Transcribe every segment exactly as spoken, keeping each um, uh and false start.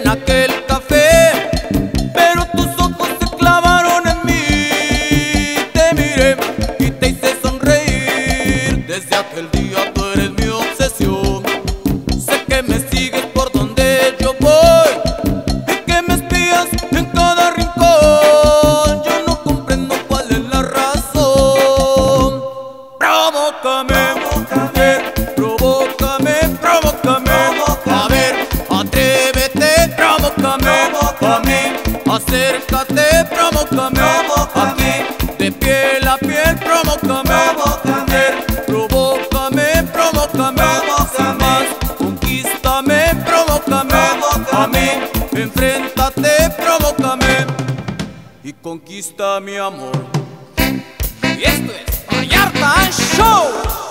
en aquel café, pero tus ojos se clavaron en mí. Te miré y te hice sonreír. Desde aquel día tú eres mi obsesión. Sé que me sigues por donde yo voy y que me espías en cada rincón. Yo no comprendo cuál es la razón. Provócame, mujer, provócame, provócame. A ver, atrévete, provócame. A mí, acércate, provócame. Aquí, de piel a piel, provócame. Mujer, provócame, provócame. Sin más, conquístame, provócame. A mí, enfréntate, provócame y conquista mi amor. Y esto es Vallarta Show.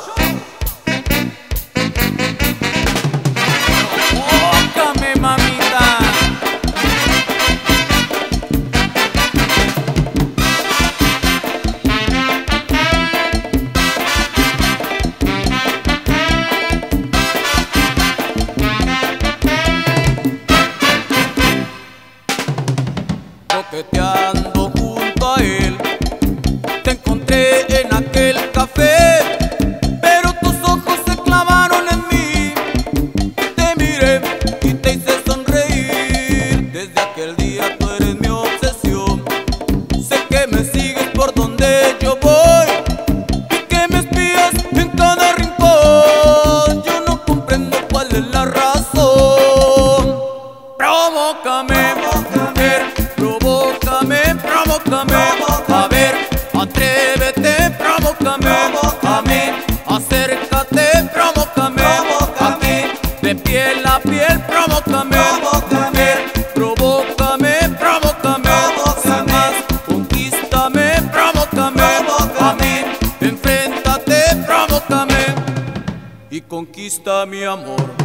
Provócame, mamita. Coqueteando junto a él, te encontré en aquel café, pero tus ojos se clavaron en mí. Te miré y te hice sonreír. Desde aquel día tú eres mi obsesión. Sé que me sigues por donde yo voy y que me espías en cada rincón. Yo no comprendo cuál es la razón. Provócame, mujer, provócame, provócame. A ver, atrévete, provócame. A mí, acércate, provócame. Aquí, de piel a piel, provócame. Mujer, provócame, provócame. Sin más, conquístame, provócame. A mí, enfréntate, provócame y conquista mi amor.